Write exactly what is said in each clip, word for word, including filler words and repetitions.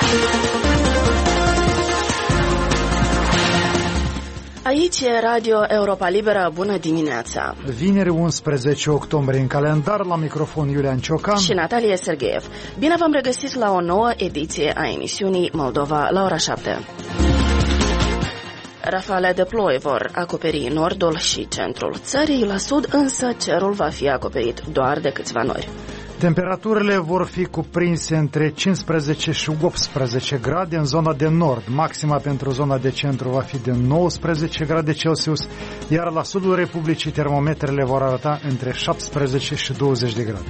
Aici e Radio Europa Liberă, bună dimineața! Vineri unsprezece octombrie în calendar, la microfon Iulian Ciocan și Natalia Sergeev. Bine v-am regăsit la o nouă ediție a emisiunii Moldova la ora șapte. Rafale de ploi vor acoperi nordul și centrul țării, la sud însă cerul va fi acoperit doar de câțiva nori. Temperaturile vor fi cuprinse între cincisprezece și optsprezece grade în zona de nord. Maxima pentru zona de centru va fi de nouăsprezece grade Celsius, iar la sudul Republicii termometrele vor arăta între șaptesprezece și douăzeci de grade.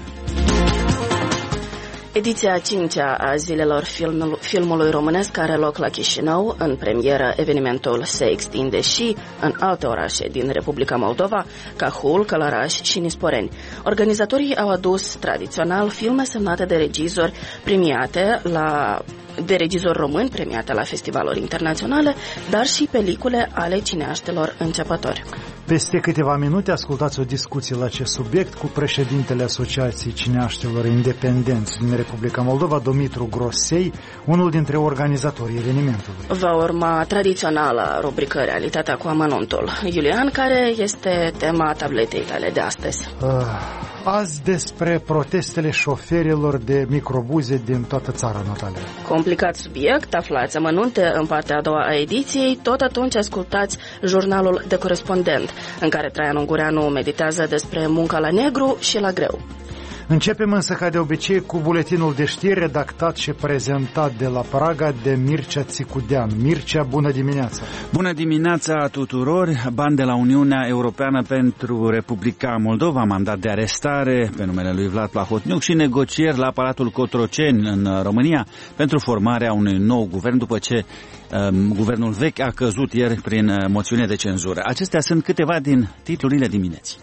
Ediția a cincea a zilelor filmul, filmului românesc are loc la Chișinău. În premieră, evenimentul se extinde și în alte orașe din Republica Moldova, Cahul, Călăraș și Nisporeni. Organizatorii au adus tradițional filme semnate de regizori premiate la de regizori români premiate la festivaluri internaționale, dar și pelicule ale cineaștilor începători. Peste câteva minute ascultați o discuție la acest subiect cu președintele Asociației Cineaștilor Independenți din Republica Moldova, Dumitru Grosei, unul dintre organizatorii evenimentului. Va urma tradiționala rubrică Realitatea cu amănuntul. Iulian, care este tema tabletei tale de astăzi? Uh, azi despre protestele șoferilor de microbuze din toată țara, Natalia. Complicat subiect, aflați amănunte în partea a doua a ediției, tot atunci ascultați jurnalul de corespondent, în care Traian Ungureanu meditează despre munca la negru și la greu. Începem însă ca de obicei cu buletinul de știri redactat și prezentat de la Praga de Mircea Țicudean. Mircea, bună dimineața! Bună dimineața tuturor! Bani de la Uniunea Europeană pentru Republica Moldova, mandat de arestare pe numele lui Vlad Plahotniuc și negocieri la Palatul Cotroceni în România pentru formarea unui nou guvern după ce um, guvernul vechi a căzut ieri prin moțiune de cenzură. Acestea sunt câteva din titlurile dimineții.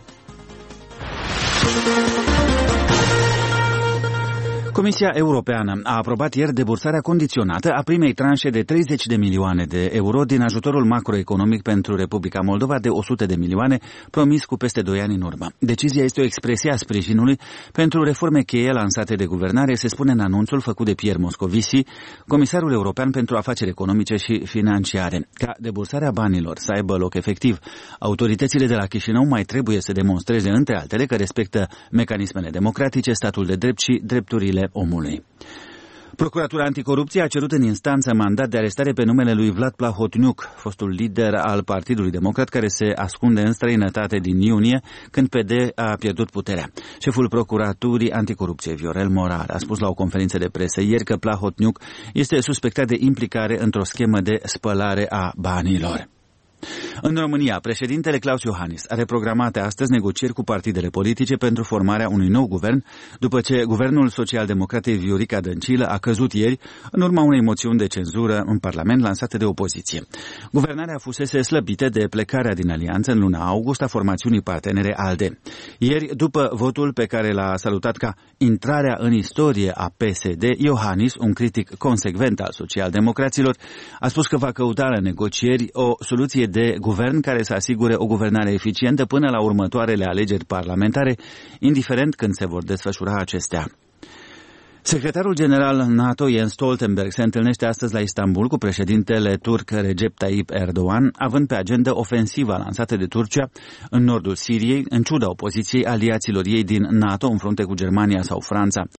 Comisia Europeană a aprobat ieri debursarea condiționată a primei tranșe de treizeci de milioane de euro din ajutorul macroeconomic pentru Republica Moldova de o sută de milioane, promis cu peste doi ani în urmă. Decizia este o expresie a sprijinului pentru reforme cheie lansate de guvernare, se spune în anunțul făcut de Pierre Moscovici, comisarul european pentru afaceri economice și financiare. Ca debursarea banilor să aibă loc efectiv, autoritățile de la Chișinău mai trebuie să demonstreze, între altele, că respectă mecanismele democratice, statul de drept și drepturile omului. Procuratura Anticorupție a cerut în instanță mandat de arestare pe numele lui Vlad Plahotniuc, fostul lider al Partidului Democrat care se ascunde în străinătate din iunie, când P D a pierdut puterea. Șeful Procuraturii Anticorupție, Viorel Morar, a spus la o conferință de presă ieri că Plahotniuc este suspectat de implicare într-o schemă de spălare a banilor. În România, președintele Klaus Iohannis are programate astăzi negocieri cu partidele politice pentru formarea unui nou guvern, după ce guvernul social-democratei Viorica Dăncilă a căzut ieri în urma unei moțiuni de cenzură în Parlament lansate de opoziție. Guvernarea fusese slăbită de plecarea din alianță în luna august a formațiunii partenere ALDE. Ieri, după votul pe care l-a salutat ca intrarea în istorie a P S D, Iohannis, un critic consecvent al social-democraților, a spus că va căuta la negocieri o soluție de guvern care să asigure o guvernare eficientă până la următoarele alegeri parlamentare, indiferent când se vor desfășura acestea. Secretarul general NATO Jens Stoltenberg se întâlnește astăzi la Istanbul cu președintele turc Recep Tayyip Erdogan, având pe agenda ofensiva lansată de Turcia în nordul Siriei, în ciuda opoziției aliaților ei din NATO în frunte cu Germania sau Franța.